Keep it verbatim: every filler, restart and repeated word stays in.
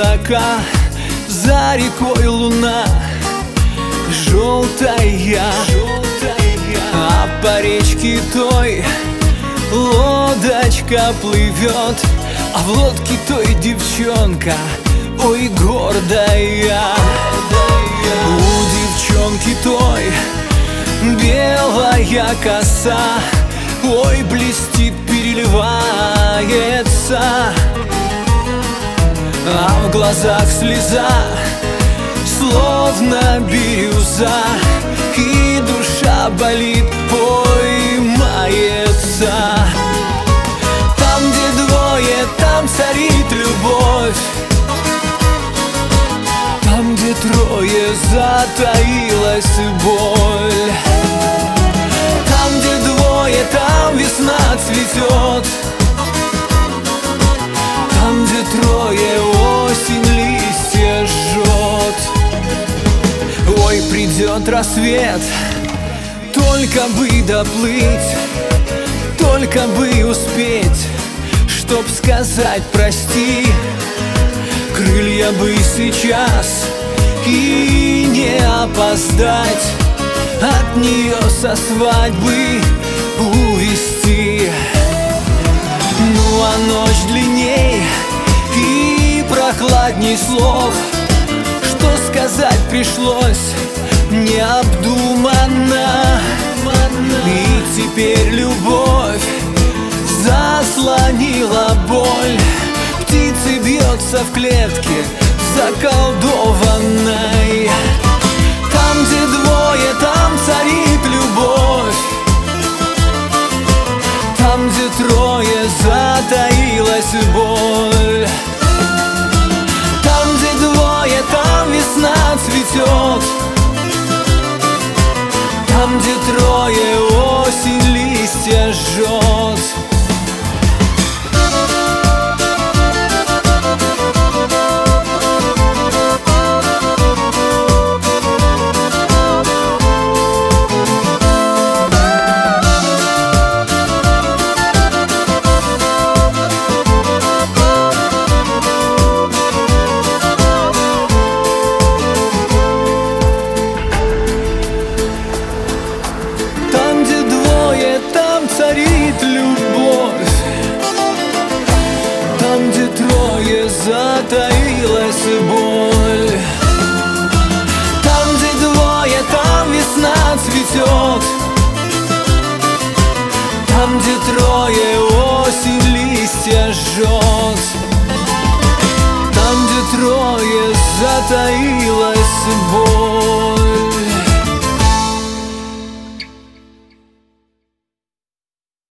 облака, за рекой луна желтая, а по речке той лодочка плывет, а в лодке той девчонка, ой, гордая. У девчонки той белая коса, ой, блестит, переливается, а в глазах слеза, словно бирюза, и душа болит, поймается. Там, где двое, там царит любовь, там, где трое, затаилась боль. Там, где двое, там весна цветет, там, где трое, осень листья жжет. Ой, придет рассвет, только бы доплыть, только бы успеть, чтоб сказать прости. Крылья бы сейчас и не опоздать, от нее со свадьбы увести. Ну а ночь длинней и прохладней слов, что сказать пришлось необдуманно. И теперь любовь заслонила боль, птицы бьется в клетке заколдованной. Там, где двое, там царит любовь, там, где трое, затаилась боль. Там, где двое, там весна цветет, там, где трое, осень листья жжет. Царит любовь, там, где трое, затаилась боль. Там, где двое, там весна цветет, там, где трое, осень листья жжет. Там, где трое, затаилась боль.